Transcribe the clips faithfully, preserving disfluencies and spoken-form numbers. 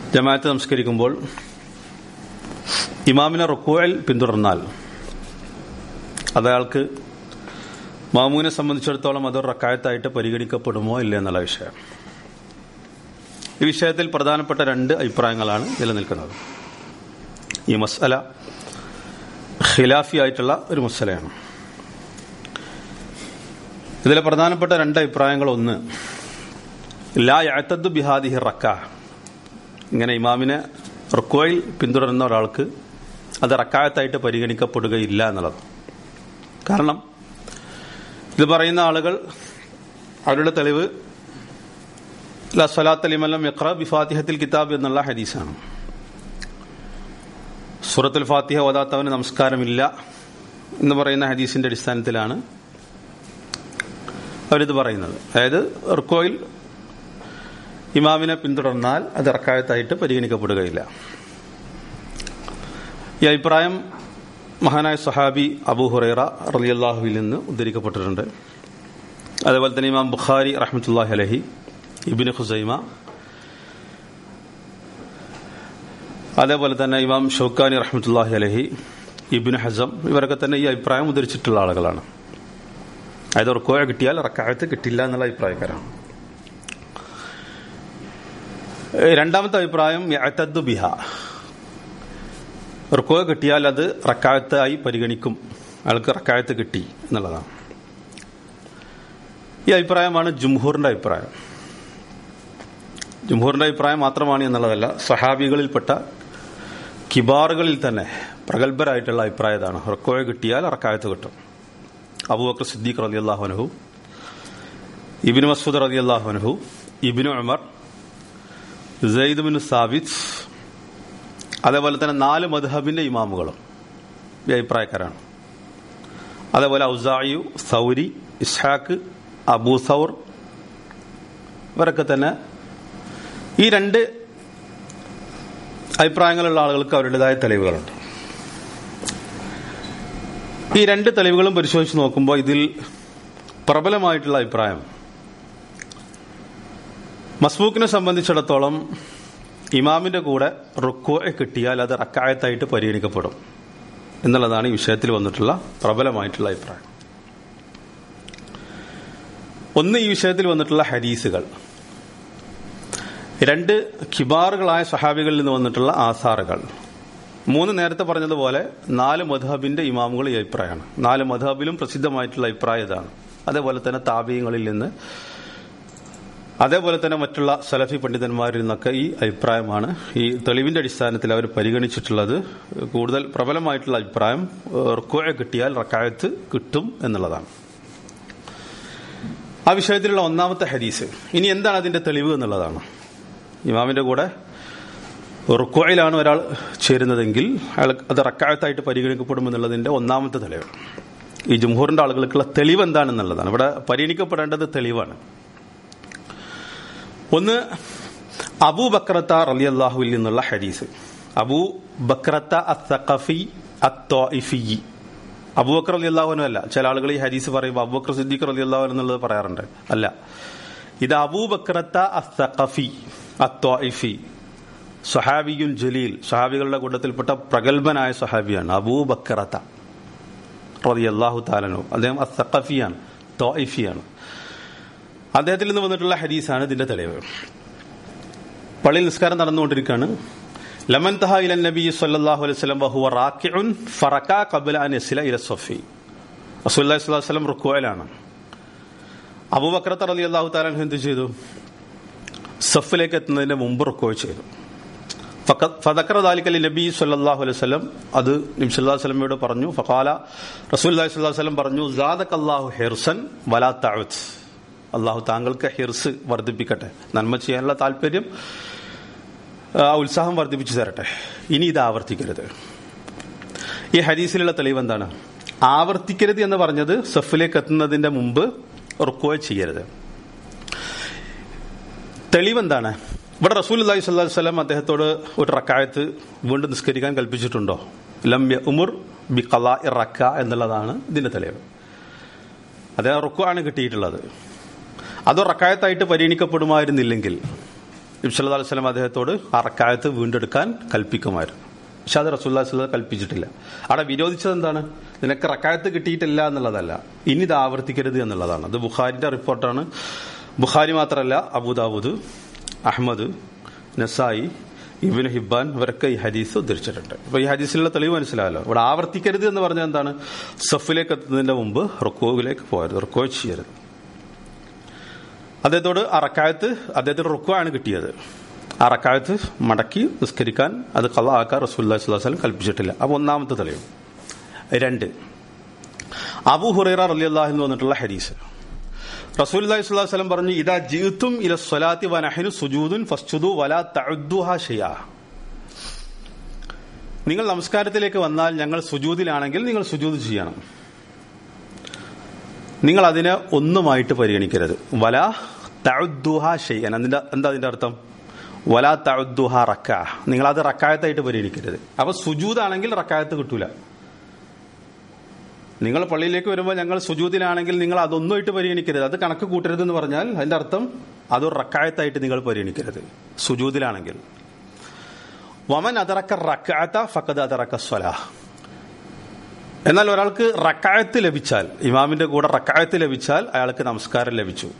ജമാഅത്ത് നമസ്കരിക്കുമ്പോൾ ഇമാമിനെ റുക്കൂഇൽ പിന്തുടർന്നാൽ അതയാൾക്ക് മാമൂനെ സംബന്ധിച്ചിടത്തോളം അതൊരു റക്അത്തായിട്ട് പരിഗണിക്കപ്പെടുമോ ഇല്ല എന്നുള്ള വിഷയം. ഈ വിഷയത്തിൽ പ്രധാനപ്പെട്ട രണ്ട് അഭിപ്രായങ്ങളാണ് നിലനിൽക്കുന്നത്. ഈ മസ്അല ഖിലാഫി ആയിട്ടുള്ള ഒരു മസ്അലയാണ്. ഇതിലെ പ്രധാനപ്പെട്ട രണ്ട് അഭിപ്രായങ്ങൾ, ഒന്ന് ലാ യഅ്തദു ബിഹാദിഹി റക്അ, ഇങ്ങനെ ഇമാമിനെ റുക്കൂഇൽ പിന്തുടരുന്ന ഒരാൾക്ക് അത് റക്അത്തായിട്ട് പരിഗണിക്കപ്പെടുകയില്ല എന്നുള്ളത്. കാരണം ഇത് പറയുന്ന ആളുകൾ അവരുടെ തെളിവ് ലാ സ്വലാത്ത ലിമൻ ലം യഖ്റഅ ബിഫാത്തിഹത്തിൽ കിതാബ് എന്നുള്ള ഹദീസാണ്. സൂറത്തുൽ ഫാത്തിഹ ഓതാത്തവന് നമസ്കാരമില്ല എന്ന് പറയുന്ന ഹദീസിന്റെ അടിസ്ഥാനത്തിലാണ് അവരിത് പറയുന്നത്. അതായത് റുക്കൂഇൽ ഇമാമിനെ പിന്തുടർന്നാൽ അത് റക്അത്തായിട്ട് പരിഗണിക്കപ്പെടുകയില്ല. ഈ അഭിപ്രായം മഹാനായ സഹാബി അബൂ ഹുറൈറ റളിയല്ലാഹുവിൽ നിന്ന് ഉദ്ധരിക്കപ്പെട്ടിട്ടുണ്ട്. അതേപോലെ തന്നെ ഇമാം ബുഖാരി റഹ്മത്തുള്ളാഹി അലൈഹി, ഇബ്നു ഖുസൈമ, അതേപോലെ തന്നെ ഇമാം ഷൗക്കാനി റഹ്മത്തുള്ളാഹി അലൈഹി, ഇബ്നു ഹസം, ഇവരൊക്കെ തന്നെ ഈ അഭിപ്രായം ഉദ്ധരിച്ചിട്ടുള്ള ആളുകളാണ്. അതായത് റുക്കൂഅ കിട്ടിയാൽ റക്അത്ത് കിട്ടില്ല എന്നുള്ള അഭിപ്രായക്കാരാണ്. രണ്ടാമത്തെ അഭിപ്രായം യഅ്തദു ബിഹ, റുക്കൂഅ കിട്ടിയാൽ അത് റക്അത്തായി പരിഗണിക്കും, അയാൾക്ക് റക്അത്ത് കിട്ടി എന്നുള്ളതാണ്. ഈ അഭിപ്രായമാണ് ജുംഹൂറിന്റെ അഭിപ്രായം. ജുംഹൂറിന്റെ അഭിപ്രായം മാത്രമാണ് എന്നുള്ളതല്ല, സഹാബികളിൽപ്പെട്ട കിബാറുകളിൽ തന്നെ പ്രഗത്ഭരായിട്ടുള്ള അഭിപ്രായം ഇതാണ്: റുക്കൂഅ കിട്ടിയാൽ റക്അത്ത് കിട്ടും. അബൂബക്കർ സിദ്ദീഖ് റളിയല്ലാഹു അൻഹു, ഇബ്നു മസ്ഊദ് റളിയല്ലാഹു അൻഹു, Ibn Umar, Zaid bin Thabit, അതേപോലെ തന്നെ നാല് മദ്ഹബിന്റെ ഇമാമുകളും ഈ അഭിപ്രായക്കാരാണ്. അതേപോലെ ഔസാഇയു, സൗരി, ഇസ്ഹാഖ്, അബൂ സൗർ, ഇവരൊക്കെ തന്നെ ഈ രണ്ട് അഭിപ്രായങ്ങളുള്ള ആളുകൾക്ക് അവരുടേതായ തെളിവുകളുണ്ട്. ഈ രണ്ട് തെളിവുകളും പരിശോധിച്ച് നോക്കുമ്പോൾ ഇതിൽ പ്രബലമായിട്ടുള്ള അഭിപ്രായം, മസ്ബൂക്കിനെ സംബന്ധിച്ചിടത്തോളം ഇമാമിന്റെ കൂടെ റുക്കൂഅ കിട്ടിയാൽ അത് റക്അത്തായിട്ട് പരിഗണിക്കപ്പെടും എന്നുള്ളതാണ് ഈ വിഷയത്തിൽ വന്നിട്ടുള്ള പ്രബലമായിട്ടുള്ള അഭിപ്രായം. ഒന്ന്, ഈ വിഷയത്തിൽ വന്നിട്ടുള്ള ഹദീസുകൾ, രണ്ട് കിബാറുകളായ സഹാബികളിൽ നിന്ന് വന്നിട്ടുള്ള ആസാറുകൾ, മൂന്ന് നേരത്തെ പറഞ്ഞതുപോലെ നാല് മദ്ഹബിന്റെ ഇമാമുകൾ ഈ അഭിപ്രായമാണ്. നാല് മദ്ഹബിലും പ്രസിദ്ധമായിട്ടുള്ള അഭിപ്രായം ഇതാണ്. അതേപോലെ തന്നെ താബിഈങ്ങളിൽ നിന്ന്, അതേപോലെ തന്നെ മറ്റുള്ള സലഫി പണ്ഡിതന്മാരിൽ നിന്നൊക്കെ ഈ അഭിപ്രായമാണ് ഈ തെളിവിന്റെ അടിസ്ഥാനത്തിൽ അവർ പരിഗണിച്ചിട്ടുള്ളത്. കൂടുതൽ പ്രബലമായിട്ടുള്ള അഭിപ്രായം റുക്കൂഅ കിട്ടിയാൽ റക്അത്ത് കിട്ടും എന്നുള്ളതാണ്. ആ വിഷയത്തിലുള്ള ഒന്നാമത്തെ ഹദീസ്. ഇനി എന്താണ് അതിന്റെ തെളിവ് എന്നുള്ളതാണ്. ഇമാമിന്റെ കൂടെ റുക്കൂഇലാണ് ഒരാൾ ചേരുന്നതെങ്കിൽ അയാൾ അത് റക്അത്തായിട്ട് പരിഗണിക്കപ്പെടുമെന്നുള്ളതിന്റെ ഒന്നാമത്തെ തെളിവ്. ഈ ജംഹൂറിന്റെ ആളുകൾക്കുള്ള തെളിവ് എന്താണെന്നുള്ളതാണ്. ഇവിടെ പരിഗണിക്കപ്പെടേണ്ടത് തെളിവാണ്. ഒന്ന്, അബൂ ബക്രത്ത റളിയല്ലാഹുവിൽ നിന്നുള്ള ഹദീസ്. അബൂ ബക്രത്ത അസ്സഖഫി അത്ത്വാഇഫി. അബൂബക്കർ റളിയല്ലാഹു അൻഹു അല്ല. ചില ആളുകൾ ഈ ഹദീസ് പറയുമ്പോൾ അബൂബക്കർ സിദ്ദീഖ് റളിയല്ലാഹു അൻഹു എന്നുള്ളത് പറയാറുണ്ട്. അല്ല, ഇത് അബൂ ബക്രത്ത അസ്സഖഫി അത്ത്വാഇഫി, സ്വഹാബിയുൻ ജലീൽ, സ്വഹാബികളുടെ കൂട്ടത്തിൽപ്പെട്ട പ്രഗത്ഭനായ സ്വഹാബിയാണ് അബൂ ബക്രത്ത റളിയല്ലാഹു തആല അൻഹു. അദ്ദേഹം അസ്സഖഫിയാണ്, ത്വാഇഫിയാണ്. അദ്ദേഹത്തിൽ നിന്ന് വന്നിട്ടുള്ള ഹദീസാണ് ഇതിന്റെ തെളിവ്. പള്ളിയിൽ നിസ്കാരം നടന്നുകൊണ്ടിരിക്കുകയാണ്. ലമൻ തഹ ഇലൻ നബി സ്വല്ലല്ലാഹു അലൈഹി വസല്ലം വഹുവ റാക്കിഉൻ ഫറക ഖബ്ല അൻ യസ്ല ഇല സ്വഫി. റസൂലുള്ളാഹി സ്വല്ലല്ലാഹു അലൈഹി വസല്ലം റുക്കൂഇലാണ്. അബൂബക്കർ റളിയല്ലാഹു തആല അൻഹു എന്ത് ചെയ്തു? സഫിലേക്ക് എത്തുന്നതിന് മുമ്പ് റുക്കൂഅ ചെയ്തു. ഫദക്കറ ദാലിക ലിനബി സ്വല്ലല്ലാഹു അലൈഹി വസല്ലം, അത് നബി സല്ലല്ലാഹു അലൈഹി വസല്ലമയോട് പറഞ്ഞു. ഫഖാല റസൂലുള്ളാഹി സ്വല്ലല്ലാഹു അലൈഹി വസല്ലം പറഞ്ഞു, സാദകല്ലാഹു ഹിർസൻ വലാ തഅഉദ്, അള്ളാഹു താങ്കൾക്ക് ഹിർസ് വർദ്ധിപ്പിക്കട്ടെ, നന്മ ചെയ്യാനുള്ള താല്പര്യം, ഉത്സാഹം വർദ്ധിപ്പിച്ചു തരട്ടെ, ഇനി ഇത് ആവർത്തിക്കരുത്. ഈ ഹദീസിലുള്ള തെളിവ് എന്താണ്? ആവർത്തിക്കരുത് എന്ന് പറഞ്ഞത് സഫിലേക്ക് എത്തുന്നതിന്റെ മുമ്പ് റുക്കൂഅ ചെയ്യരുത്. തെളിവെന്താണ്? ഇവിടെ റസൂലുള്ളാഹി സ്വല്ലല്ലാഹു അലൈഹി വസല്ലം അദ്ദേഹത്തോട് ഒരു റക്അത്ത് വീണ്ടും നിസ്കരിക്കാൻ കൽപ്പിച്ചിട്ടുണ്ടോ? ലം യഉമുർ ബിഖളാഇ റക്അ എന്നുള്ളതാണ് ഇതിന്റെ തെളിവ്. അദ്ദേഹം റുക്കൂഅ ആണ് കിട്ടിയിട്ടുള്ളത്. അത് റക്അത്തായിട്ട് പരിഗണിക്കപ്പെടുമായിരുന്നില്ലെങ്കിൽ നബി സല്ലല്ലാഹു അലൈഹി വസല്ലം അദ്ദേഹത്തോട് ആ റക്അത്ത് വീണ്ടെടുക്കാൻ കൽപ്പിക്കുമായിരുന്നു. പക്ഷെ അത് റസൂലുള്ളാഹി സ്വല്ലല്ലാഹു അലൈഹി വസല്ലം കൽപ്പിച്ചിട്ടില്ല. അവിടെ വിരോധിച്ചത് എന്താണ്? നിനക്ക് റക്അത്ത് കിട്ടിയിട്ടില്ല എന്നുള്ളതല്ല, ഇനി ഇത് ആവർത്തിക്കരുത് എന്നുള്ളതാണ്. അത് ബുഖാരിന്റെ റിപ്പോർട്ടാണ്. ബുഖാരി മാത്രമല്ല, Abu Dawud, Ahmad, Nasai, Ibn Hibban ഇവരൊക്കെ ഈ ഹദീസ് ഉദ്ധരിച്ചിട്ടുണ്ട്. അപ്പൊ ഈ ഹദീസിലുള്ള തെളിവ് മനസ്സിലായല്ലോ. ഇവിടെ ആവർത്തിക്കരുത് എന്ന് പറഞ്ഞാൽ എന്താണ്? സഫിലേക്ക് എത്തുന്നതിന്റെ മുമ്പ് റുക്കൂവിലേക്ക് പോകരുത്, റുക്കൂ ചെയ്യരുത്. അദ്ദേഹത്തോട് ആ റക്അത്ത് അദ്ദേഹത്തിന്റെ റുക്കൂ ആണ് കിട്ടിയത്. ആ റക്അത്ത് മടക്കി നിസ്കരിക്കാൻ, അത് ഖളാ ആക്കാൻ റസൂലുള്ളാഹി സ്വല്ലല്ലാഹു അലൈഹി വസല്ലം കൽപ്പിച്ചിട്ടില്ല. അപ്പൊ ഒന്നാമത്തെ തെളിവ്. രണ്ട്, അബൂ ഹുറൈറ റളിയല്ലാഹു അൻഹു വന്നിട്ടുള്ള ഹദീസ്. റസൂലുള്ളാഹി സ്വല്ലല്ലാഹു അലൈഹി വസല്ലം പറഞ്ഞു, ഇദാ ജിഅ്തും ഇല സ്വലാത്തി വനഹ്നു സുജൂദുൻ ഫസ്ജുദു വലാ തഅദ്ദുഹാ ഷൈആ. നിങ്ങൾ നമസ്കാരത്തിലേക്ക് വന്നാൽ ഞങ്ങൾ സുജൂദിലാണെങ്കിൽ നിങ്ങൾ സുജൂദ് ചെയ്യണം, നിങ്ങൾ അതിനെ ഒന്നുമായിട്ട് പരിഗണിക്കരുത്. വലാ തഅദ്ദുഹാ ഷൈഅൻ, അതിന്റെ എന്താ അതിന്റെ അർത്ഥം? വലാ തഅദ്ദുഹാ റക്അ, നിങ്ങൾ അത് റക്അത്തായിട്ട് പരിഗണിക്കരുത്. അപ്പൊ സുജൂദാണെങ്കിൽ റക്അത്ത് കിട്ടൂല. നിങ്ങൾ പള്ളിയിലേക്ക് വരുമ്പോൾ ഞങ്ങൾ സുജൂദിലാണെങ്കിൽ നിങ്ങൾ അതൊന്നുമായിട്ട് പരിഗണിക്കരുത്, അത് കണക്ക് കൂട്ടരുത് എന്ന് പറഞ്ഞാൽ അതിന്റെ അർത്ഥം അതൊരു റക്അത്തായിട്ട് നിങ്ങൾ പരിഗണിക്കരുത് സുജൂദിലാണെങ്കിൽ. വമൻ അദറക റക്അത ഫഖദ് അദറക സ്വലാഹ്. എന്നാൽ ഒരാൾക്ക് റക്അത്ത് ലഭിച്ചാൽ, ഇമാമിന്റെ കൂടെ റക്അത്ത് ലഭിച്ചാൽ അയാൾക്ക് നമസ്കാരം ലഭിച്ചു.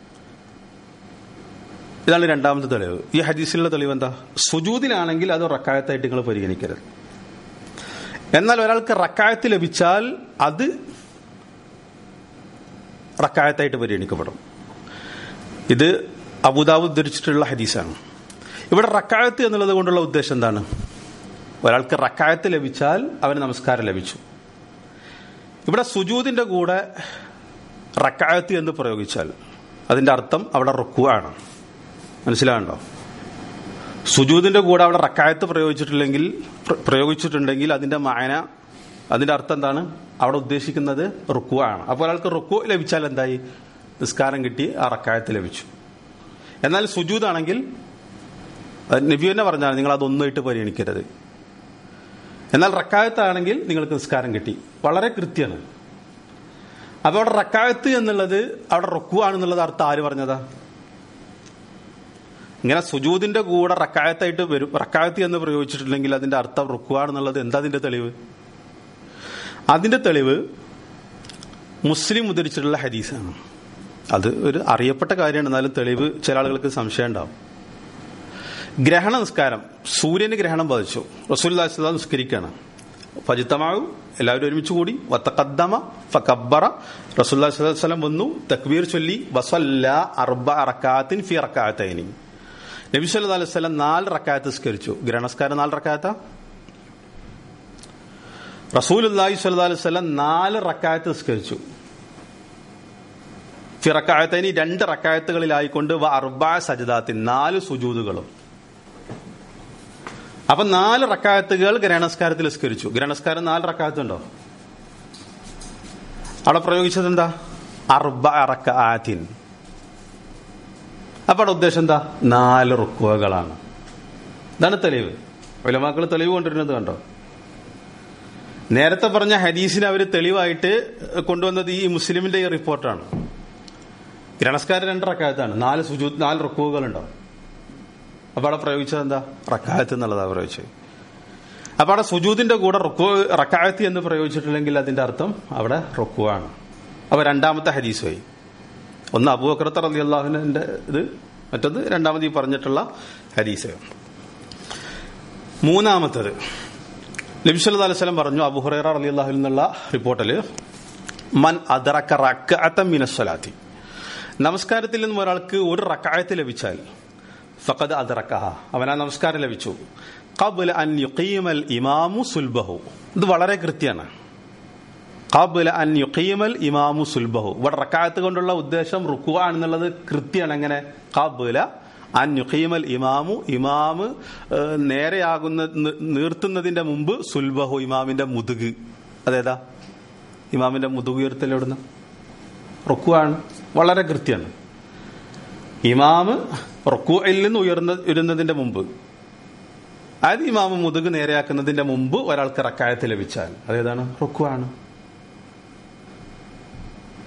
ഇതാണ് രണ്ടാമത്തെ തെളിവ്. ഈ ഹദീസിലുള്ള തെളിവ് എന്താ? സുജൂദിലാണെങ്കിൽ അത് റക്അത്തായിട്ട് നിങ്ങൾ പരിഗണിക്കരുത്. എന്നാൽ ഒരാൾക്ക് റക്അത്ത് ലഭിച്ചാൽ അത് റക്അത്തായിട്ട് പരിഗണിക്കപ്പെടും. ഇത് അബൂദാവൂദ് ഉദ്ധരിച്ചിട്ടുള്ള ഹദീസാണ്. ഇവിടെ റക്അത്ത് എന്നുള്ളത് കൊണ്ടുള്ള ഉദ്ദേശം എന്താണ്? ഒരാൾക്ക് റക്അത്ത് ലഭിച്ചാൽ അവന് നമസ്കാരം ലഭിച്ചു. ഇവിടെ സുജൂദിന്റെ കൂടെ റക്അത്ത് എന്ന് പ്രയോഗിച്ചാൽ അതിന്റെ അർത്ഥം അവിടെ റുക്കൂ ആണ്. മനസ്സിലാകണ്ടോ? സുജൂദിന്റെ കൂടെ അവിടെ റക്അത്ത് പ്രയോഗിച്ചിട്ടില്ലെങ്കിൽ പ്രയോഗിച്ചിട്ടുണ്ടെങ്കിൽ അതിന്റെ മാന, അതിന്റെ അർത്ഥം എന്താണ്? അവിടെ ഉദ്ദേശിക്കുന്നത് റുക്കൂ ആണ്. അപ്പോൾ ഒരാൾക്ക് റുക്കൂ ലഭിച്ചാൽ എന്തായി? നിസ്കാരം കിട്ടി, ആ റക്അത്ത് ലഭിച്ചു. എന്നാൽ സുജൂദാണെങ്കിൽ നബി തന്നെ പറഞ്ഞാൽ നിങ്ങൾ അതൊന്നായിട്ട് പരിഗണിക്കരുത്. എന്നാൽ റക്അത്താണെങ്കിൽ നിങ്ങൾക്ക് നിസ്കാരം കിട്ടി. വളരെ കൃത്യമാണ്. അപ്പൊ അവിടെ റക്അത്ത് എന്നുള്ളത് അവിടെ റുക്കൂ ആണെന്നുള്ളത് അർത്ഥം ആര് പറഞ്ഞതാ? ഇങ്ങനെ സുജൂദിന്റെ കൂടെ റക്അത്തായിട്ട് വരും, റക്അത്ത് എന്ന് പ്രയോഗിച്ചിട്ടുണ്ടെങ്കിൽ അതിന്റെ അർത്ഥം റുക്കൂ ആണെന്നുള്ളത് എന്താ അതിന്റെ തെളിവ്? അതിന്റെ തെളിവ് മുസ്ലിം ഉദ്ധരിച്ചിട്ടുള്ള ഹദീസാണ്. അത് ഒരു അറിയപ്പെട്ട കാര്യമാണ്, എന്നാലും തെളിവ് ചില ആളുകൾക്ക് സംശയം ഉണ്ടാവും. ഗ്രഹണ നിസ്കാരം, സൂര്യന് ഗ്രഹണം ബാധിച്ചു, റസൂലുള്ളാഹി സ്വല്ലല്ലാഹു അലൈഹി വസല്ലം നിസ്കരിക്കുകയാണ്. ഫജ്തമഉ, എല്ലാവരും ഒരുമിച്ച് കൂടി, വതഖദ്ദമ ഫകബ്ബറ, റസൂലുള്ളാഹി സ്വല്ലല്ലാഹു അലൈഹി വസല്ലം വന്നു, തക്ബീർ ചൊല്ലി, വസല്ല അർബഅ റകഅത്തിൻ ഫി റകഅത്തൈനി. നബി സല്ലല്ലാഹു അലൈഹി വസല്ലം നാല് റകഅത്ത് നിസ്കരിച്ചു. ഗ്രഹണസ്കാരം നാല് റകഅത്താ. റസൂലുള്ളാഹി സ്വല്ലല്ലാഹു അലൈഹി വസല്ലം നാല് റകഅത്ത് നിസ്കരിച്ചു. ഫി റകഅത്തൈനി, രണ്ട് റകഅത്തുകളിലായിക്കൊണ്ട്, വ അർബഅ സജദാത്തിൻ, നാല് സുജൂദുകളും. അപ്പൊ നാല് റക്അത്തുകൾ ഗ്രഹണസ്കാരത്തിൽ നിസ്കരിച്ചു. ഗ്രഹണസ്കാരം നാല് റക്അത്ത് ഉണ്ടോ? അവിടെ പ്രയോഗിച്ചത് എന്താ? അർബഅ റകഅത്തിൻ. അപ്പൊ അവിടെ ഉദ്ദേശം എന്താ? നാല് റുക്വകളാണ്. ഇതാണ് തെളിവ്. ഉലമാക്കൾ തെളിവ് കൊണ്ടിരുന്നത് കണ്ടോ? നേരത്തെ പറഞ്ഞ ഹദീസിനെ അവർ തെളിവായിട്ട് കൊണ്ടുവന്നത് ഈ മുസ്ലിമിന്റെ ഈ റിപ്പോർട്ടാണ്. ഗ്രഹണസ്കാരം രണ്ട് റക്അത്താണ്, നാല് സുജൂദ്, നാല് റുക്വകൾ ഉണ്ടാവും. അപ്പൊ അവിടെ പ്രയോഗിച്ചത് എന്താ? റക്അത്ത് എന്നുള്ളതാ പ്രയോഗിച്ചത്. അപ്പൊ അവിടെ സുജൂദിന്റെ കൂടെ റുക്കൂ റക്അത്ത് എന്ന് പ്രയോഗിച്ചിട്ടില്ലെങ്കിൽ അതിന്റെ അർത്ഥം അവിടെ റുക്കൂ ആണ്. അപ്പൊ രണ്ടാമത്തെ ഹദീസ് പോയി. ഒന്ന് അബൂബക്കർ റളിയല്ലാഹു അൻഹുവിന്റെ ഇത്, മറ്റത് രണ്ടാമത് ഈ പറഞ്ഞിട്ടുള്ള ഹദീസ്. മൂന്നാമത്തത് നബി സല്ലല്ലാഹു അലൈഹി വസല്ലം പറഞ്ഞു, അബൂ ഹുറൈറ റളിയല്ലാഹു അൻഹു എന്നുള്ള റിപ്പോർട്ടിൽ, മൻ അദ്റക റക്അതൻ മിനസ് സ്വലാത്തി, നമസ്കാരത്തിൽ നിന്നും ഒരാൾക്ക് ഒരു റക്അത്ത് ലഭിച്ചാൽ, ഫഖദ് അദ്റകഹ, അവനാ നമസ്കാരം ലഭിച്ചു. ഖബ്ല അൻ യുഖീമൽ ഇമാമു സുൽബഹു, ഇത് വളരെ കൃത്യമാണ്. ഖബ്ല അൻ യുഖീമൽ ഇമാമു സുൽബഹു, ഇവിടെ റക്അത്ത് കൊണ്ടുള്ള ഉദ്ദേശം റുക്കൂ ആണെന്നുള്ളത് കൃത്യമാണ്. എങ്ങനെ? ഖബ്ല അൻ യുഖീമൽ ഇമാമു, ഇമാമ് നേരെയാകുന്ന നിർത്തുന്നതിന്റെ മുമ്പ്, സുൽബഹു, ഇമാമിന്റെ മുതുക്. അതേതാ? ഇമാമിന്റെ മുതുക് ഉയർത്തൽ എവിടുന്ന? റുക്കൂ ആണ്. വളരെ കൃത്യമാണ്. ഇമാമ് റുക്കൂഇൽ നിന്ന് ഉയർന്ന ഉയരുന്നതിന്റെ മുമ്പ്, അതായത് ഇമാമ് മുതുക് നേരെയാക്കുന്നതിന്റെ മുമ്പ് ഒരാൾക്ക് റക്അത്ത് ലഭിച്ചാൽ അതേതാണ്? റുക്കൂ ആണ്.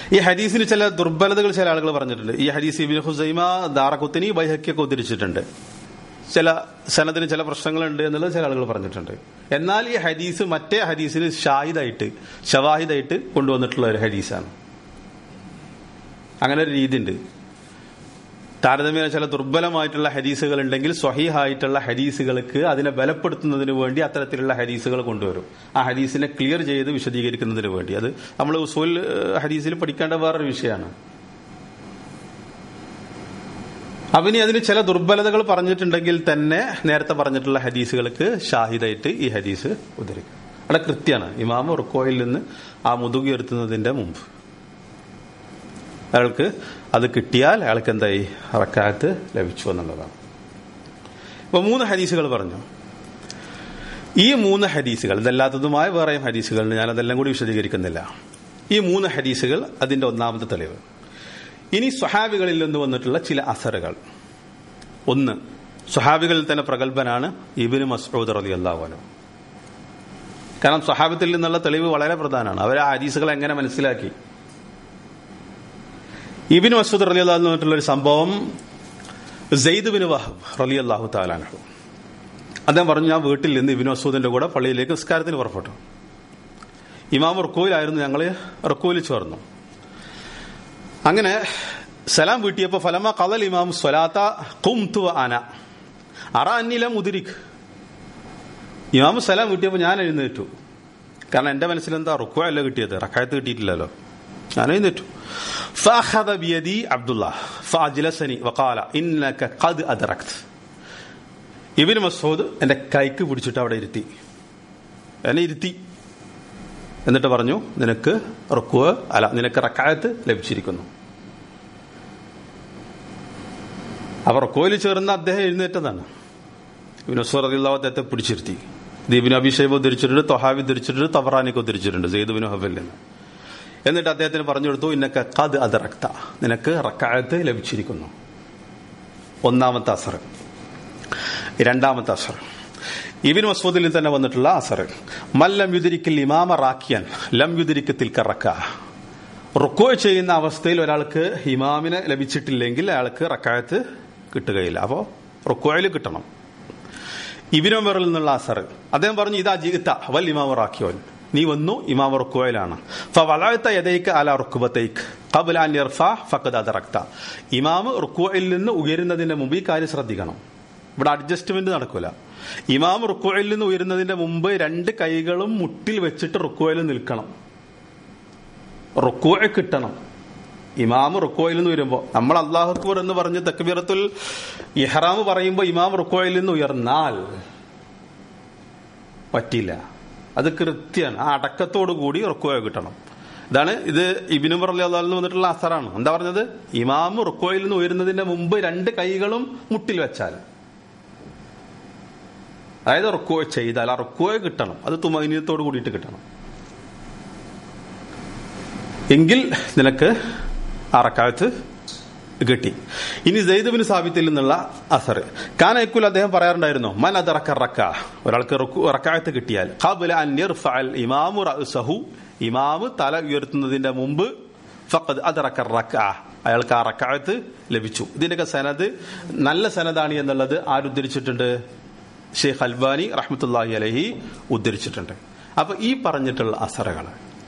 ഈ ഹദീസിന് ചില ദുർബലതകൾ ചില ആളുകൾ പറഞ്ഞിട്ടുണ്ട്. ഈ ഹദീസ് ഇബ്നു ഖുസൈമ, ദാറഖുത്നി, ബൈഹഖിയൊക്കെ ഉദ്ധരിച്ചിട്ടുണ്ട്. ചില സനദിന് ചില പ്രശ്നങ്ങളുണ്ട് എന്നുള്ളത് ചില ആളുകൾ പറഞ്ഞിട്ടുണ്ട്. എന്നാൽ ഈ ഹദീസ് മറ്റേ ഹദീസിന് ഷാഹിദായിട്ട് ഷവാഹിദായിട്ട് കൊണ്ടുവന്നിട്ടുള്ള ഒരു ഹദീസാണ്. അങ്ങനെ ഒരു രീതി ഉണ്ട്. താരതമ്യേന ചില ദുർബലമായിട്ടുള്ള ഹദീസുകൾ ഉണ്ടെങ്കിൽ സ്വഹീഹായിട്ടുള്ള ഹദീസുകൾക്ക് അതിനെ ബലപ്പെടുത്തുന്നതിന് വേണ്ടി അത്തരത്തിലുള്ള ഹദീസുകൾ കൊണ്ടുവരും. ആ ഹദീസിനെ ക്ലിയർ ചെയ്ത് വിശദീകരിക്കുന്നതിന് വേണ്ടി. അത് നമ്മൾ ഉസൂൽ ഹദീസിൽ പഠിക്കേണ്ട വേറൊരു വിഷയമാണ്. അവന് അതിന് ചില ദുർബലതകൾ പറഞ്ഞിട്ടുണ്ടെങ്കിൽ തന്നെ നേരത്തെ പറഞ്ഞിട്ടുള്ള ഹദീസുകൾക്ക് ഷാഹിദായിട്ട് ഈ ഹദീസ് ഉദ്ധരിക്കും. അവിടെ കൃത്യമാണ്. ഇമാം റുക്കോയിൽ നിന്ന് ആ മുതുകി ഉയർത്തുന്നതിന്റെ മുമ്പ് അയാൾക്ക് അത് കിട്ടിയാൽ അയാൾക്ക് എന്തായി റക്അത്ത് ലഭിച്ചു എന്നുള്ളതാണ്. ഇപ്പൊ മൂന്ന് ഹദീസുകൾ പറഞ്ഞു. ഈ മൂന്ന് ഹദീസുകൾ ഇതല്ലാത്തതുമായ വേറെയും ഹദീസുകളുണ്ട്, ഞാനതെല്ലാം കൂടി വിശദീകരിക്കുന്നില്ല. ഈ മൂന്ന് ഹദീസുകൾ അതിന്റെ ഒന്നാമത്തെ തെളിവ്. ഇനി സ്വഹാബികളിൽ നിന്ന് വന്നിട്ടുള്ള ചില അസറുകൾ. ഒന്ന്, സ്വഹാബികളിൽ തന്നെ പ്രഗത്ഭനാണ് ഇബ്നു മസ്ഊദ് റളിയല്ലാഹു അൻഹു. കാരണം സ്വഹാബത്തിൽ നിന്നുള്ള തെളിവ് വളരെ പ്രധാനമാണ്. അവർ ആ ഹദീസുകൾ എങ്ങനെ മനസ്സിലാക്കി. ഇബ്നു മസ്ഊദ് റളിയല്ലാഹു അൻഹു പറഞ്ഞിട്ടുള്ള ഒരു സംഭവം, സെയ്ദ് ബിൻ വഹബ് റളിയല്ലാഹു തആല അൻഹു അദ്ദേഹം പറഞ്ഞു, ഞാൻ വീട്ടിൽ നിന്ന് ഇബ്നു മസ്ഊദിന്റെ കൂടെ പള്ളിയിലേക്ക് നിസ്കാരത്തിന് പുറപ്പെട്ടു. ഇമാം റുക്കൂയിലായിരുന്നു, ഞങ്ങള് റുക്കൂയിൽ ചേർന്നു. അങ്ങനെ സലാം വീട്ടിയപ്പോ ഫലമ ഖദൽ ഇമാം സ്വലാത്ത ഖുംതു അന അറ അന്നി ലം ഉദ്രിക്. ഇമാം സലാം വീട്ടിയപ്പോ ഞാൻ എഴുന്നേറ്റു. കാരണം എന്റെ മനസ്സിൽ എന്താ, റുക്കൂഅല്ല കിട്ടിയത്, റക്അത്ത് കിട്ടിയിട്ടില്ലല്ലോ. ഞാൻ എഴുന്നേറ്റു. ഫഅഖദ ബിയദി അബ്ദുല്ലാഹ് ഫഅജ്ലസനി വഖാല ഇന്നക ഖദ് അദ്റക്ത. ഇബ്നു മസ്ഊദ് എന്റെ കൈക്ക് പിടിച്ചിട്ട് അവിടെ ഇരുത്തി, എന്നെ ഇരുത്തി. എന്നിട്ട് പറഞ്ഞു, നിനക്ക് റുക്വ അല്ല നിനക്ക് റക്അത്ത് ലഭിച്ചിരിക്കുന്നു. അപ്പൊ റുക്വയിൽ ചേർന്ന അദ്ദേഹം എഴുന്നേറ്റതാണ്. ഇബ്നു മസ്ഊദ് റളിയല്ലാഹു അദ്ദേഹത്തെ പിടിച്ചിരുത്തി. ഇത് ഇബ്നു അബീ ശൈബ ഉദ്ധരിച്ചിട്ടുണ്ട്, ത്വഹാവി ഉദ്ധരിച്ചിട്ടുണ്ട്, തബറാനിക്ക് ഉദ്ധരിച്ചിട്ടുണ്ട് സെയ്ദ് ബിൻ വഹബിൽ നിന്ന്. എന്നിട്ട് അദ്ദേഹത്തിന് പറഞ്ഞു കൊടുത്തു, ഇന്നക ഖദ് അദ്റക്ത, നിനക്ക് റക്അത്ത് ലഭിച്ചിരിക്കുന്നു. ഒന്നാമത്തെ അസർ. രണ്ടാമത്തെ അസർ ഇബ്നു മസ്ഊദിൽ തന്നെ വന്നിട്ടുള്ള അസർ, മല്ലം യുദ്രിക്കിൽ ഇമാമ റാക്കിയൻ ലം യുദ്രിക തിൽക റക്അ. റുക്കൂ ചെയ്യുന്ന അവസ്ഥയിൽ ഒരാൾക്ക് ഇമാമിനെ ലഭിച്ചിട്ടില്ലെങ്കിൽ അയാൾക്ക് റക്അത്ത് കിട്ടുകയില്ല. അപ്പോ റുക്കൂയിൽ കിട്ടണം. ഇബ്നു ഉമറിൽ നിന്നുള്ള അസർ, അദ്ദേഹം പറഞ്ഞു, ഇദാ ജിഅത വൽ ഇമാമ റാക്കിയൻ, നീ വന്നു ഇമാം റുക്കൂയിലാണ്. ഫവളഅത യദൈക അലാ റുക്ബതൈക ഖബ്ല അൻ യർഫഅ ഫഖദ് അദ്റക്ത. ഇമാം റുക്കൂയിൽ നിന്ന് ഉയരുന്നതിന്റെ മുമ്പ് ഈ കാര്യം ശ്രദ്ധിക്കണം. ഇവിടെ അഡ്ജസ്റ്റ്മെന്റ് നടക്കൂല. ഇമാം റുക്കൂയിൽ നിന്ന് ഉയരുന്നതിന്റെ മുമ്പ് രണ്ട് കൈകളും മുട്ടിൽ വെച്ചിട്ട് റുക്കൂയിൽ നിൽക്കണം. റുക്കൂഅ കിട്ടണം. ഇമാം റുക്കൂയിൽ നിന്ന് ഉയരുമ്പോ നമ്മൾ അല്ലാഹു അക്ബർ എന്ന് പറഞ്ഞ് തക്ബീറത്തുൽ ഇഹ്റാം പറയുമ്പോൾ ഇമാം റുക്കൂയിൽ നിന്ന് ഉയർന്നാൽ പറ്റില്ല. അത് കൃത്യമാണ്. ആ അടക്കത്തോടു കൂടി റുക്കൂഅ കിട്ടണം. ഇതാണ് ഇത് ഇബ്നു ഉമർ റളിയല്ലാഹു അൻഹു വന്നിട്ടുള്ള അസറാണ്. എന്താ പറഞ്ഞത്, ഇമാം റുക്കൂയിൽ നിന്ന് ഉയരുന്നതിന്റെ മുമ്പ് രണ്ട് കൈകളും മുട്ടിൽ വെച്ചാൽ, അതായത് റുക്കൂഅ ചെയ്താൽ ആ റുക്കൂഅ കിട്ടണം. അത് തുമഅനീനത്തോട് കൂടിയിട്ട് കിട്ടണം. എങ്കിൽ നിനക്ക് ആ റക്അത്ത് കിട്ടി. ഇനി സെയ്ദ് ബിൻ സാബിത്തിൽ നിന്നുള്ള അസർ, കാന യഖൂൽ, അദ്ദേഹം പറയാറുണ്ടായിരുന്നു, മൻ അദ്റക റക്അ, ഒരാൾക്ക് റക്അത്ത് കിട്ടിയാൽ ഖബ്ല അൻ യർഫഅൽ ഇമാമു റഅസഹു, ഇമാമ് തല ഉയർത്തുന്നതിന്റെ മുമ്പ് ഫഖദ് അദ്റക റക്അ, അയാൾക്ക് ആ റക്അത്ത് ലഭിച്ചു. ഇതിന്റെയൊക്കെ സനദ് നല്ല സനദാണ് എന്നുള്ളത് ആരുദ്ധരിച്ചിട്ടുണ്ട്? ഷെയ്ഖ് അൽബാനി റഹ്മത്തുള്ളാഹി അലൈഹി ഉദ്ധരിച്ചിട്ടുണ്ട്. അപ്പൊ ഈ പറഞ്ഞിട്ടുള്ള അസറുകൾ,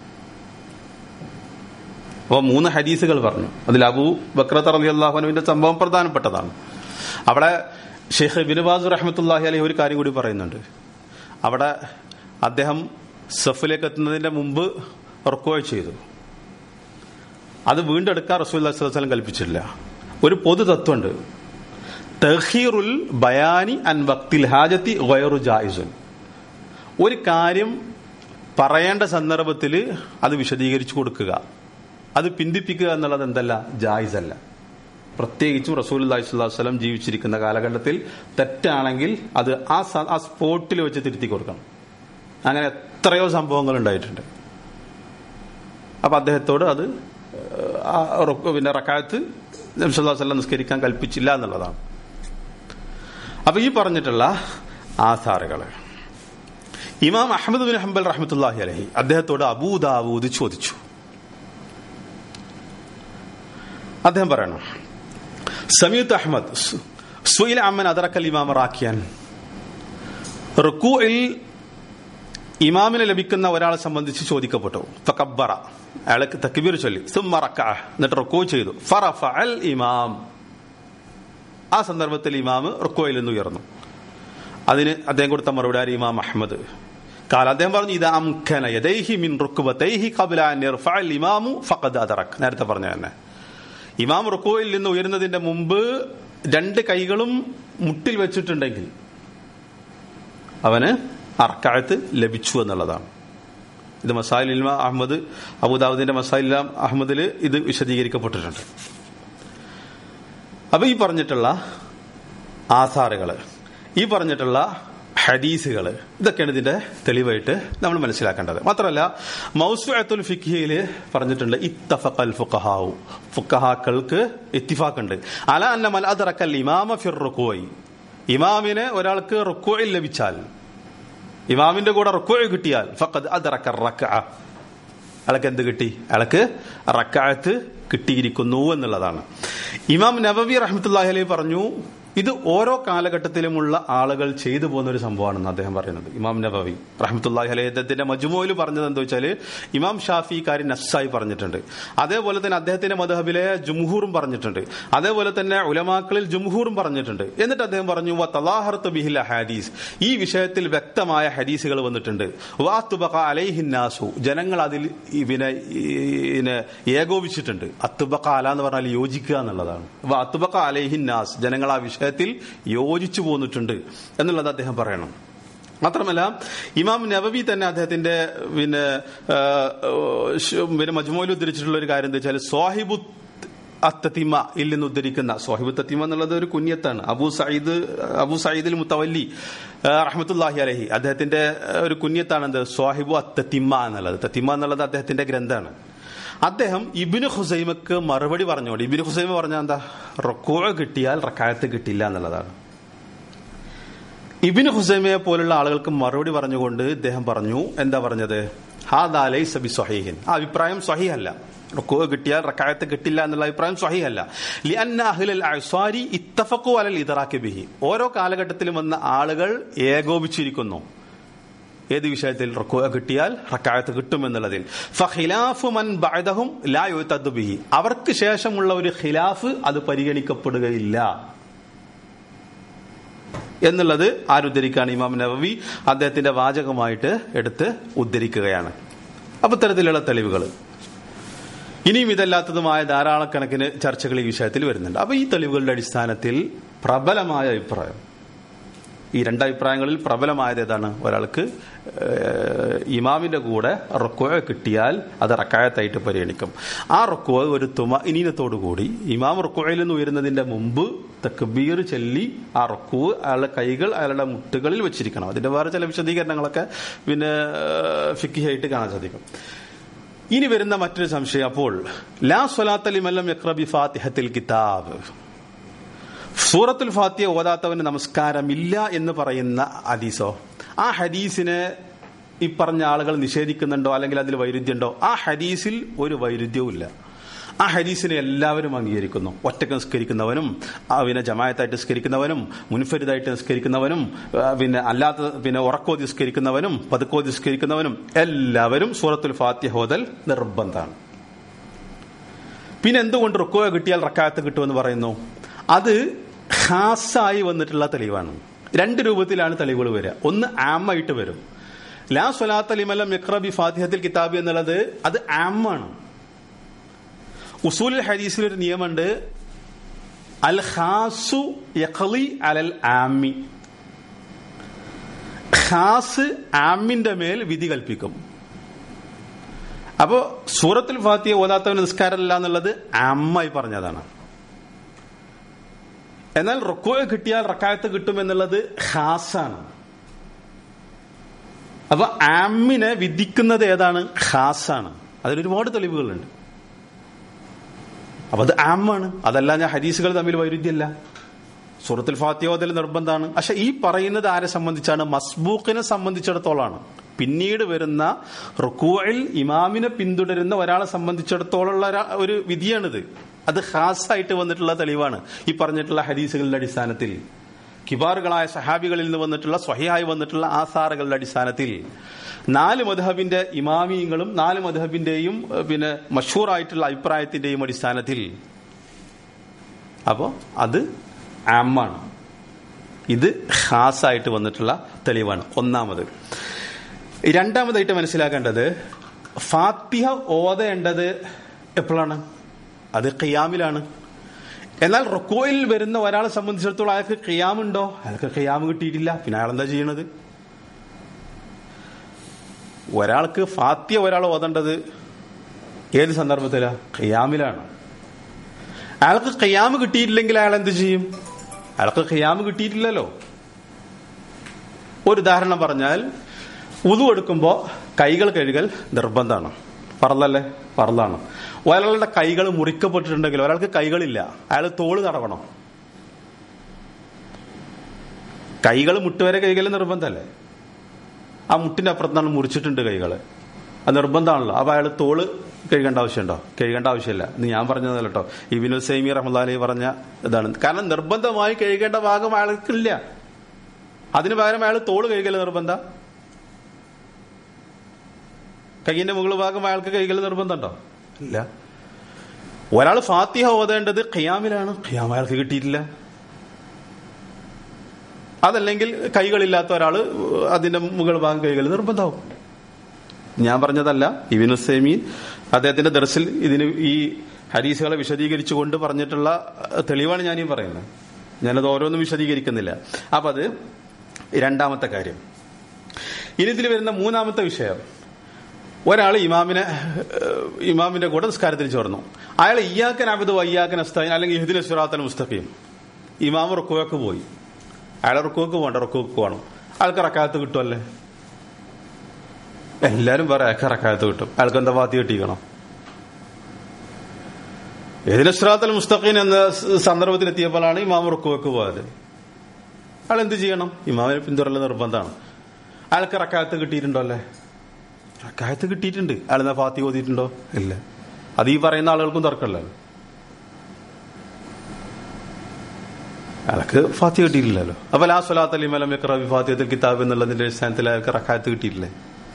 അപ്പൊ മൂന്ന് ഹദീസുകൾ പറഞ്ഞു. അതിൽ അബൂ ബക്രത റളിയല്ലാഹു അൻഹുവിന്റെ സംഭവം പ്രധാനപ്പെട്ടതാണ്. അവിടെ ഷെയ്ഖ് ഇബ്നു ബാസ് റഹ്മത്തുള്ളാഹി അലൈഹി ഒരു കാര്യം കൂടി പറയുന്നുണ്ട്. അവിടെ അദ്ദേഹം സഫിലേക്ക് എത്തുന്നതിന്റെ മുമ്പ് റുക്കൂഅ ചെയ്തു. അത് വീണ്ടും എടുക്കാൻ റസൂലുള്ളാഹി സ്വല്ലല്ലാഹു അലൈഹി വസല്ലം കൽപ്പിച്ചിട്ടില്ല. ഒരു പൊതു തത്വമുണ്ട്, തഖീറുൽ ബയാനി അൻ വഖ്തിൽ ഹാജത്തി ഗൈറു ജായിസുൻ. ഒരു കാര്യം പറയേണ്ട സന്ദർഭത്തിൽ അത് വിശദീകരിച്ചു കൊടുക്കുക, അത് പിന്തിപ്പിക്കുക എന്നുള്ളത് എന്തല്ല, ജായിസ് അല്ല. പ്രത്യേകിച്ചും റസൂലുള്ളാഹി സ്വല്ലല്ലാഹു അലൈഹി വസല്ലം ജീവിച്ചിരിക്കുന്ന കാലഘട്ടത്തിൽ തെറ്റാണെങ്കിൽ അത് ആ ആ സ്പോട്ടിൽ വെച്ച് തിരുത്തി കൊടുക്കണം. അങ്ങനെ എത്രയോ സംഭവങ്ങൾ ഉണ്ടായിട്ടുണ്ട്. അപ്പൊ അദ്ദേഹത്തോട് അത് പിന്നെ റക്അത്ത് നബി സല്ലല്ലാഹു അലൈഹി വസല്ലം നിസ്കരിക്കാൻ കൽപ്പിച്ചില്ല എന്നുള്ളതാണ്. അപ്പൊ ഈ പറഞ്ഞിട്ടുള്ള ആസാറുകള് ഇമാം അഹ്മദ് ബിൻ ഹംബൽ റഹ്മത്തുള്ളാഹി അലൈഹി അദ്ദേഹത്തോട് അബൂ ദാവൂദ് ചോദിച്ചു. അദ്ദേഹം പറയണം, സമീഅത്ത് അഹ്മദ് സുഇല അമ്മൻ അദറക്കൽ ഇമാമ റാക്കിയാൻ, റുകൂഇൽ ഇമാമിനെ ലഭിക്കുന്ന ഒരാളെ സംബന്ധിച്ച് ചോദിക്കപ്പെട്ടു. ഫകബ്ബറ, അയാൾക്ക് തക്ബീർ ചൊല്ലി, സുമ്മ റക്കഅ, എന്നിട്ട് റുകൂ ചെയ്തു. ഫറഫഅൽ ഇമാം, ആ സന്ദർഭത്തിൽ ഇമാം റുകൂഇൽ നിന്ന് ഉയർന്നു. അതിന് അദ്ദേഹം കൊടുത്ത മറുപടി ഇമാം അഹ്മദ് കാല, അദ്ദേഹം പറഞ്ഞു, ഇദാ അംകന യദൈഹി മിൻ റുക്ബതൈഹി ഖബ്ല അൻ യർഫഅൽ ഇമാമു ഫഖദ് അദറക. നേരത്തെ പറഞ്ഞ തന്നെ ഇമാം റുകൂഇൽ നിന്ന് ഉയരുന്നതിന്റെ മുമ്പ് രണ്ട് കൈകളും മുട്ടിൽ വെച്ചിട്ടുണ്ടെങ്കിൽ അവന് അർക്കായത്ത് ലഭിച്ചു എന്നുള്ളതാണ്. ഇത് മസായിൽ ഇൽമ അഹമ്മദ്, അബൂദാവൂദിന്റെ മസായിൽ അഹമ്മദിൽ ഇത് വിശദീകരിക്കപ്പെട്ടിട്ടുണ്ട്. അപ്പൊ ഈ പറഞ്ഞിട്ടുള്ള ആധാറുകള്, ഈ പറഞ്ഞിട്ടുള്ള ഹദീസുകള്, ഇതൊക്കെയാണ് ഇതിന്റെ തെളിവായിട്ട് നമ്മൾ മനസ്സിലാക്കേണ്ടത്. മാത്രമല്ല മൗസുഅത്തുൽ ഫിഖ്ഹിയില് പറഞ്ഞിട്ടുണ്ട്, ഇത്തഫഖൽ ഫുഖഹാഉ, ഫുഖഹാക്കൾക്ക് ഇത്തിഫാഖുണ്ട് അലാ അന്ന മൻ അദ്റകൽ ഇമാമ ഫിർ റുകൂഇ, ഇമാമിനെ ഒരാൾക്ക് റുകൂഇൽ ലഭിച്ചാൽ, ഇമാമിന്റെ കൂടെ റുകൂഇ കിട്ടിയാൽ, ഫഖദ് അദ്റക റക്അ, അയാൾക്ക് എന്ത് കിട്ടി? അയാൾക്ക് റക്അത്ത് കിട്ടിയിരിക്കുന്നു എന്നുള്ളതാണ്. ഇമാം നവവി റഹ്മത്തുള്ളാഹി അലൈഹി പറഞ്ഞു, ഇത് ഓരോ കാലഘട്ടത്തിലുമുള്ള ആളുകൾ ചെയ്തു പോകുന്ന ഒരു സംഭവമാണെന്ന് അദ്ദേഹം പറയുന്നത്. ഇമാം നവവി റഹ്മത്തുള്ളാഹി അലൈഹി അദ്ദേഹത്തിന്റെ മജ്മൂഇൽ പറഞ്ഞത് എന്താ വെച്ചാൽ, ഇമാം ഷാഫി കാര്യം നസ്സായി പറഞ്ഞിട്ടുണ്ട്, അതേപോലെ തന്നെ അദ്ദേഹത്തിന്റെ മദ്ഹബിലെ ജുംഹൂറും പറഞ്ഞിട്ടുണ്ട്, അതേപോലെ തന്നെ ഉലമാക്കളിൽ ജുംഹൂറും പറഞ്ഞിട്ടുണ്ട്. എന്നിട്ട് അദ്ദേഹം പറഞ്ഞു, വതലാഹറതു ബിഹിൽ ഹദീസ്, ഈ വിഷയത്തിൽ വ്യക്തമായ ഹദീസുകൾ വന്നിട്ടുണ്ട്. വഅത്ബഖ അലൈഹിൻ നാസു, ജനങ്ങൾ അതിൽ പിന്നെ ഏകോപിച്ചിട്ടുണ്ട്. അത്ബഖ അല എന്ന് പറഞ്ഞാൽ യോജിക്കുക എന്നുള്ളതാണ്. വഅത്ബഖ അലൈഹിൻ നാസ്, ജനങ്ങൾ ആ വിഷയം യോജിച്ചു പോന്നിട്ടുണ്ട് എന്നുള്ളത് അദ്ദേഹം പറയണം. മാത്രമല്ല ഇമാം നവവി തന്നെ അദ്ദേഹത്തിന്റെ പിന്നെ പിന്നെ മജ്മൂഇൽ ഉദ്ധരിച്ചിട്ടുള്ള ഒരു കാര്യം എന്താ വെച്ചാൽ, സ്വാഹിബു അത്തത്തിമ ഇൽ നിന്ന് ഉദ്ധരിക്കുന്ന, സ്വാഹിബു തത്തിമ എന്നുള്ളത് ഒരു കുഞ്ഞത്താണ്. അബൂ സഈദ് അബൂ സഈദിൽ മുത്തവല്ലി റഹ്മത്തുള്ളാഹി അലൈഹി അദ്ദേഹത്തിന്റെ ഒരു കുഞ്ഞത്താണ് എന്ത്, സ്വാഹിബു അത്തത്തിമ എന്നുള്ളത്. തത്തിമ എന്നുള്ളത് അദ്ദേഹത്തിന്റെ ഗ്രന്ഥമാണ്. അദ്ദേഹം ഇബ്നു ഖുസൈമക്ക് മറുപടി പറഞ്ഞോണ്ട്, ഇബ്നു ഖുസൈമ പറഞ്ഞ എന്താ, റുകൂഅ കിട്ടിയാൽ റക്അത്ത് കിട്ടില്ല എന്നുള്ളതാണ്. ഇബ്നു ഖുസൈമയെ പോലുള്ള ആളുകൾക്ക് മറുപടി പറഞ്ഞുകൊണ്ട് ഇദ്ദേഹം പറഞ്ഞു, എന്താ പറഞ്ഞത്, ഹാദാ ലൈസ ബിസ്വഹീഹിൻ, ആ അഭിപ്രായം സ്വഹീഹല്ല, റുകൂഅ കിട്ടിയാൽ റക്അത്ത് കിട്ടില്ല എന്നുള്ള അഭിപ്രായം സ്വഹീഹല്ല. ലിഅന്ന അഹ്ലൽ അഅ്സാരി ഇത്തഫഖു അലൽ ഇദ്റാകി ബിഹി, ഓരോ കാലഘട്ടത്തിലും വന്ന ആളുകൾ ഏകോപിച്ചിരിക്കുന്നു ഏത് വിഷയത്തിൽ, റുകൂഅ കിട്ടിയാൽ റക്അത്ത് കിട്ടുമെന്നുള്ളതിൽ. ഫഖിലാഫു മൻ ബഅദഹും ലാ യുതദ് ബിഹി, അവർക്ക് ശേഷമുള്ള ഒരു ഖിലാഫ് അത് പരിഗണിക്കപ്പെടുകയില്ല എന്നുള്ളത് ആരുദ്ധരിക്കാണ്, ഇമാം നവവി അദ്ദേഹത്തിന്റെ വാചകമായിട്ട് എടുത്ത് ഉദ്ധരിക്കുകയാണ്. അപ്പൊ ഇത്തരത്തിലുള്ള തെളിവുകൾ, ഇനിയും ഇതല്ലാത്തതുമായ ധാരാളക്കണക്കിന് ചർച്ചകൾ ഈ വിഷയത്തിൽ വരുന്നുണ്ട്. അപ്പൊ ഈ തെളിവുകളുടെ അടിസ്ഥാനത്തിൽ പ്രബലമായ അഭിപ്രായം, ഈ രണ്ടഭിപ്രായങ്ങളിൽ പ്രബലമായത് ഏതാണ്, ഒരാൾക്ക് ഇമാമിന്റെ കൂടെ റുകൂഅ കിട്ടിയാൽ അത് റക്അത്തായിട്ട് പരിഗണിക്കും. ആ റുകൂഅ ഒരു തുമഇനീനത്തോടു കൂടി ഇമാം റുകൂഅയിൽ നിന്ന് ഉയരുന്നതിന്റെ മുമ്പ് തക്ബീർ ചൊല്ലി ആ റുകൂഅ അയാളുടെ കൈകൾ അയാളുടെ മുട്ടുകളിൽ വെച്ചിരിക്കണം. അതിന്റെ വേറെ ചില വിശദീകരണങ്ങളൊക്കെ പിന്നെ ഫിഖ്ഹിയായിട്ട് കാണാൻ സാധിക്കും. ഇനി വരുന്ന മറ്റൊരു സംശയം, അപ്പോൾ ലാ സ്വലാത്ത ലിമൻ ലം യഖ്റ ബി ഫാത്തിഹത്തിൽ കിതാബ്, സൂറത്തുൽ ഫാത്തിഹ ഓതാത്തവന് നമസ്കാരമില്ല എന്ന് പറയുന്ന ഹദീസോ, ആ ഹദീസിനെ ഈ പറഞ്ഞ ആളുകൾ നിഷേധിക്കുന്നുണ്ടോ അല്ലെങ്കിൽ അതിൽ വൈരുദ്ധ്യമുണ്ടോ? ആ ഹദീസിൽ ഒരു വൈരുദ്ധ്യവും ഇല്ല. ആ ഹദീസിനെ എല്ലാവരും അംഗീകരിക്കുന്നു. ഒറ്റക്ക് നിസ്കരിക്കുന്നവനും പിന്നെ ജമാഅത്തായിട്ട് നിസ്കരിക്കുന്നവനും മുൻഫരിദായിട്ട് നിസ്കരിക്കുന്നവനും പിന്നെ അല്ലാത്ത പിന്നെ ഉറക്കോതി നിസ്കരിക്കുന്നവനും പതുക്കോതി നിസ്കരിക്കുന്നവനും എല്ലാവരും സൂറത്തുൽ ഫാത്തിഹ ഓതൽ നിർബന്ധമാണ്. പിന്നെ എന്തുകൊണ്ട് റുകൂഅ കിട്ടിയാൽ റക്അത്ത് കിട്ടുമെന്ന് പറയുന്നു? അത് ഖാസായി വന്നിട്ടുള്ള തെളിവാണ്. രണ്ട് രൂപത്തിലാണ് തെളിവുകൾ വരിക. ഒന്ന് ആമായിട്ട് വരും. ലാ സ്വലാത്ത ലിമൻ ലം യഖ്റ ബി ഫാത്തിഹത്തിൽ കിതാബ് എന്നുള്ളത് അത് ആമാണ്. ഉസൂലുൽ ഹദീസിൽ ഒരു നിയമമുണ്ട്, അൽ ഖാസു യഖ്ലി അലൽ ആമി, ഖാസ് ആമിന്റെ മേൽ വിധി കൽപ്പിക്കും. അപ്പോ സൂറത്തുൽ ഫാത്തിഹ ഓതാത്തവന് നിസ്കാരമില്ല എന്നുള്ളത് ആമായി പറഞ്ഞതാണ്. എന്നാൽ റുകൂഅ കിട്ടിയാൽ റക്അത്ത് കിട്ടും എന്നുള്ളത് ഖാസാണ്. അപ്പൊ ആമിനെ വിധിക്കുന്നത് ഏതാണ്? ഖാസാണ്. അതിലൊരുപാട് തെളിവുകളുണ്ട്. അപ്പൊ അത് ആമാണ്. അതല്ല ഞാൻ ഹദീസുകൾ തമ്മിൽ വൈരുദ്ധ്യമല്ല. സൂറത്തുൽ ഫാത്തിഹ ഓതൽ നിർബന്ധമാണ്. പക്ഷെ ഈ പറയുന്നത് ആരെ സംബന്ധിച്ചാണ്? മസ്ബൂഖിനെ സംബന്ധിച്ചിടത്തോളാണ്. പിന്നീട് വരുന്ന റുകൂഇൽ ഇമാമിനെ പിന്തുടരുന്ന ഒരാളെ സംബന്ധിച്ചിടത്തോളം ഒരു വിധിയാണിത്. അത് ഖാസായിട്ട് വന്നിട്ടുള്ള തെളിവാണ് ഈ പറഞ്ഞിട്ടുള്ള ഹദീസുകളുടെ അടിസ്ഥാനത്തിൽ. കിബാറുകളായ സഹാബികളിൽ നിന്ന് വന്നിട്ടുള്ള സ്വഹിഹായി വന്നിട്ടുള്ള ആസാറുകളുടെ അടിസ്ഥാനത്തിൽ നാല് മദ്ഹബിന്റെ ഇമാമിയങ്ങളും നാല് മദ്ഹബിന്റെയും പിന്നെ മഷൂറായിട്ടുള്ള അഭിപ്രായത്തിന്റെയും അടിസ്ഥാനത്തിൽ. അപ്പോ അത് ആമാണ്, ഇത് ഖാസായിട്ട് വന്നിട്ടുള്ള തെളിവാണ്. ഒന്നാമത്. രണ്ടാമതായിട്ട് മനസ്സിലാക്കേണ്ടത് ഫാത്തിഹ ഓതേണ്ടത് എപ്പോഴാണ്? അത് ഖിയാമിലാണ്. എന്നാൽ റുക്കൂയിൽ വരുന്ന ഒരാളെ സംബന്ധിച്ചിടത്തോളം അയാൾക്ക് ഖിയാമുണ്ടോ? അയാൾക്ക് ഖിയാം കിട്ടിയിട്ടില്ല. പിന്നെ അയാൾ എന്താ ചെയ്യണത്? ഒരാൾക്ക് ഫാത്തിഹ ഒരാൾ ഓതേണ്ടത് ഏത് സന്ദർഭത്തിലാണ്? ഖിയാമിലാണ്. അയാൾക്ക് ഖിയാം കിട്ടിയിട്ടില്ലെങ്കിൽ അയാൾ എന്ത് ചെയ്യും? അയാൾക്ക് ഖിയാം കിട്ടിയിട്ടില്ലല്ലോ. ഒരു ഉദാഹരണം പറഞ്ഞാൽ, വുളു എടുക്കുമ്പോ കൈകൾ കഴുകൽ നിർബന്ധമാണ്. പറലല്ലേ? പറലാണ്. ഒരാളുടെ കൈകൾ മുറിക്കപ്പെട്ടിട്ടുണ്ടെങ്കിൽ ഒരാൾക്ക് കൈകളില്ല, അയാൾ തോള് തടവണം. കൈകൾ മുട്ടുവരെ കൈകൾ നിർബന്ധമല്ലേ? ആ മുട്ടിന്റെ അപ്പുറത്താണ് മുറിച്ചിട്ടുണ്ട് കൈകള്, അത് നിർബന്ധമാണല്ലോ. അപ്പൊ അയാൾ തോള് കഴുകേണ്ട ആവശ്യമുണ്ടോ? കഴുകേണ്ട ആവശ്യമില്ല. ഇത് ഞാൻ പറഞ്ഞതല്ല കേട്ടോ, ഇബ്നു ഉസൈമീൻ റഹ്മത്തുള്ളാഹി അലൈഹി പറഞ്ഞ ഇതാണ്. കാരണം നിർബന്ധമായി കഴുകേണ്ട ഭാഗം അയാൾക്കില്ല. അതിന് പകരം അയാൾ തോള് കഴുകൽ നിർബന്ധ. കൈയിന്റെ മുകൾ ഭാഗം അയാൾക്ക് കൈകൾ നിർബന്ധമുണ്ടോ? ഇല്ല. ഒരാൾ ഫാത്തിഹ ഓതേണ്ടത് ഖിയാമിലാണ്, ഖിയാം അയാൾക്ക് കിട്ടിയിട്ടില്ല. അതല്ലെങ്കിൽ കൈകളില്ലാത്ത ഒരാള് അതിന്റെ മുകൾ ഭാഗം കൈകൾ നിർബന്ധമാവും. ഞാൻ പറഞ്ഞതല്ല, ഇബ്നു ഉസൈമീൻ അദ്ദേഹത്തിന്റെ ദർസിൽ ഇതിന് ഈ ഹദീസുകളെ വിശദീകരിച്ചുകൊണ്ട് പറഞ്ഞിട്ടുള്ള തെളിവാണ് ഞാനീ പറയുന്നത്. ഞാനത് ഓരോന്നും വിശദീകരിക്കുന്നില്ല. അപ്പൊ അത് രണ്ടാമത്തെ കാര്യം. ഇനി ഇതിൽ വരുന്ന മൂന്നാമത്തെ വിഷയം, ഒരാൾ ഇമാമിനെ ഇമാമിന്റെ കൂടെ നിസ്കാരത്തിൽ ചേർന്നു. അയാൾ ഇയ്യാക നഅ്ബുദു വ ഇയ്യാക നസ്തഈൻ അല്ലെങ്കിൽ ഇഹ്ദിന സിറാത്തൽ മുസ്തഖീം, ഇമാം റുക്കൂഅക്ക് പോയി. അയാൾ റുക്കൂഅക്ക് പോകണ്ട, റുക്കൂഅക്ക് പോകണം. അയാൾക്ക് റക്അത്ത് കിട്ടുമല്ലേ? എല്ലാരും പറയാം അയാൾക്ക് റക്അത്ത് കിട്ടും. അയാൾക്ക് എന്താ ഫാത്തിഹ കിട്ടിക്കണം? ഇഹ്ദിന സിറാത്തൽ മുസ്തഖീം എന്ന സന്ദർഭത്തിലെത്തിയപ്പോഴാണ് ഇമാം റുക്കൂഅക്ക് പോയത്. അയാൾ എന്ത് ചെയ്യണം? ഇമാമിനെ പിന്തുടരൽ നിർബന്ധമാണ്. അയാൾക്ക് റക്അത്ത് കിട്ടിയിട്ടുണ്ടോ? അല്ലേ? റക്അത്ത് കിട്ടിയിട്ടുണ്ട്. അയാൾ എന്നാ ഫാത്തിഹ ഓതിയിട്ടുണ്ടോ? ഇല്ല. അത് ഈ പറയുന്ന ആളുകൾക്കും തർക്കമല്ലോ. അയാൾക്ക് ഫാത്തിഹ കിട്ടിയിട്ടില്ലല്ലോ. അപ്പൊ ലാ സ്വലാത്ത ലിമൻ ലം യഖ്റഅ ബി ഫാത്തിഹത്തിൽ കിതാബ് എന്നുള്ളതിന്റെ അടിസ്ഥാനത്തിൽ അയാൾക്ക് റക്അത്ത് കിട്ടിയിട്ടില്ലേ?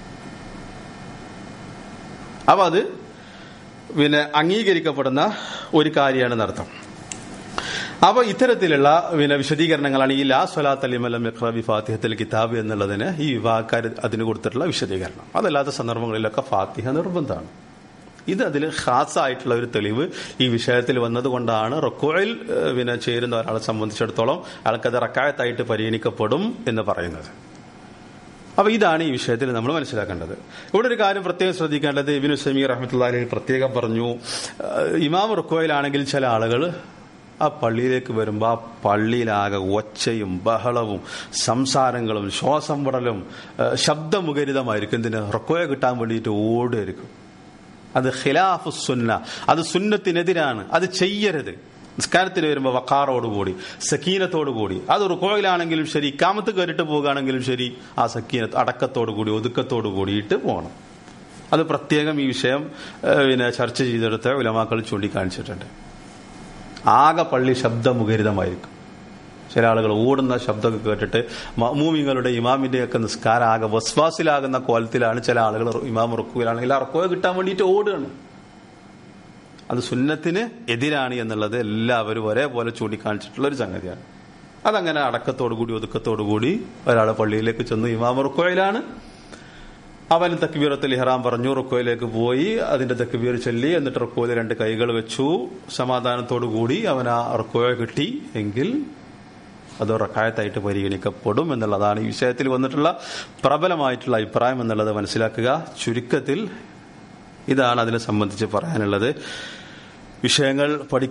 അപ്പൊ അത് പിന്നെ അംഗീകരിക്കപ്പെടുന്ന ഒരു കാര്യമാണ് അർത്ഥം. അപ്പൊ ഇത്തരത്തിലുള്ള പിന്നെ വിശദീകരണങ്ങളാണ് ഈ ലാ സ്വലാത്ത ലിമൻ ലം യഖ്റഅ ബി ഫാത്തിഹത്തിൽ കിതാബ് എന്നുള്ളതിന് ഈ വിഭാഗക്കാർ അതിന് കൊടുത്തിട്ടുള്ള വിശദീകരണം. അതല്ലാത്ത സന്ദർഭങ്ങളിലൊക്കെ ഫാത്തിഹ നിർബന്ധമാണ്. ഇത് അതിൽ ഖാസായിട്ടുള്ള ഒരു തെളിവ് ഈ വിഷയത്തിൽ വന്നതുകൊണ്ടാണ് റുക്കൂഇൽ പിന്നെ ചേരുന്ന ഒരാളെ സംബന്ധിച്ചിടത്തോളം അയാൾക്കത് റക്അത്തായിട്ട് പരിഗണിക്കപ്പെടും എന്ന് പറയുന്നത്. അപ്പൊ ഇതാണ് ഈ വിഷയത്തിൽ നമ്മൾ മനസ്സിലാക്കേണ്ടത്. ഇവിടെ ഒരു കാര്യം പ്രത്യേകം ശ്രദ്ധിക്കേണ്ടത്, ഇബ്നു ഉസൈമീൻ റഹ്മത്തുള്ളാഹി അലൈഹി പ്രത്യേകം പറഞ്ഞു, ഇമാം റുക്കൂഇലാണെങ്കിൽ ചില ആളുകൾ ആ പള്ളിയിലേക്ക് വരുമ്പോൾ ആ പള്ളിയിലാകെ ഒച്ചയും ബഹളവും സംസാരങ്ങളും ശ്വാസം വിടലും ശബ്ദമുഖരിതമായിരിക്കും. എന്തിന്? റുക്കൂഅ കിട്ടാൻ വേണ്ടിയിട്ട് ഓടുമായിരിക്കും. അത് ഖിലാഫു സുന്ന, അത് സുന്നത്തിനെതിരാണ്. അത് ചെയ്യരുത്. നിസ്കാരത്തിന് വരുമ്പോൾ വഖാറോടുകൂടി സക്കീനത്തോടുകൂടി, അത് റുക്കൂഇലാണെങ്കിലും ശരി, ഇഖാമത്ത് കയറിയിട്ട് പോകുകയാണെങ്കിലും ശരി, ആ സക്കീനത്ത് അടക്കത്തോടുകൂടി ഒതുക്കത്തോടു കൂടിയിട്ട് പോകണം. അത് പ്രത്യേകം ഈ വിഷയം പിന്നെ ചർച്ച ചെയ്തെടുത്ത ഉലമാക്കൾ ചൂണ്ടിക്കാണിച്ചിട്ടുണ്ട്. ആകെ പള്ളി ശബ്ദമുഖരിതമായിരിക്കും. ചില ആളുകൾ ഓടുന്ന ശബ്ദമൊക്കെ കേട്ടിട്ട് മഅ്മൂമിങ്ങളുടെ ഇമാമിന്റെ ഒക്കെ നിസ്കാരം ആകെ വസ്വാസിലാകുന്ന കോലത്തിലാണ് ചില ആളുകൾ ഇമാം റുക്കൂഇലാണെങ്കിൽ ആ റുക്കൂഅ കിട്ടാൻ വേണ്ടിയിട്ട് ഓടുകയാണ്. അത് സുന്നത്തിന് എതിരാണ് എന്നുള്ളത് എല്ലാവരും ഒരേപോലെ ചൂണ്ടിക്കാണിച്ചിട്ടുള്ള ഒരു സംഗതിയാണ്. അതങ്ങനെ അടക്കത്തോടുകൂടി ഒതുക്കത്തോടുകൂടി ഒരാളെ പള്ളിയിലേക്ക് ചെന്നു, ഇമാം റുക്കൂഇലാണ്, അവൻ തക്ബീറത്തുൽ ഇഹ്റാം പറഞ്ഞു, റുക്കൂഇലേക്ക് പോയി, അതിന്റെ തക്ബീർ ചൊല്ലി, എന്നിട്ട് റുക്കൂഇൽ രണ്ട് കൈകൾ വെച്ചു, സമാധാനത്തോടുകൂടി അവൻ ആ റുക്കൂഅ കിട്ടി എങ്കിൽ അത് റക്അത്തായിട്ട് പരിഗണിക്കപ്പെടും എന്നുള്ളതാണ് ഈ വിഷയത്തിൽ വന്നിട്ടുള്ള പ്രബലമായിട്ടുള്ള അഭിപ്രായം എന്നുള്ളത് മനസ്സിലാക്കുക. ചുരുക്കത്തിൽ ഇതാണ് അതിനെ സംബന്ധിച്ച് പറയാനുള്ളത്. വിഷയങ്ങൾ പഠിക്കുക.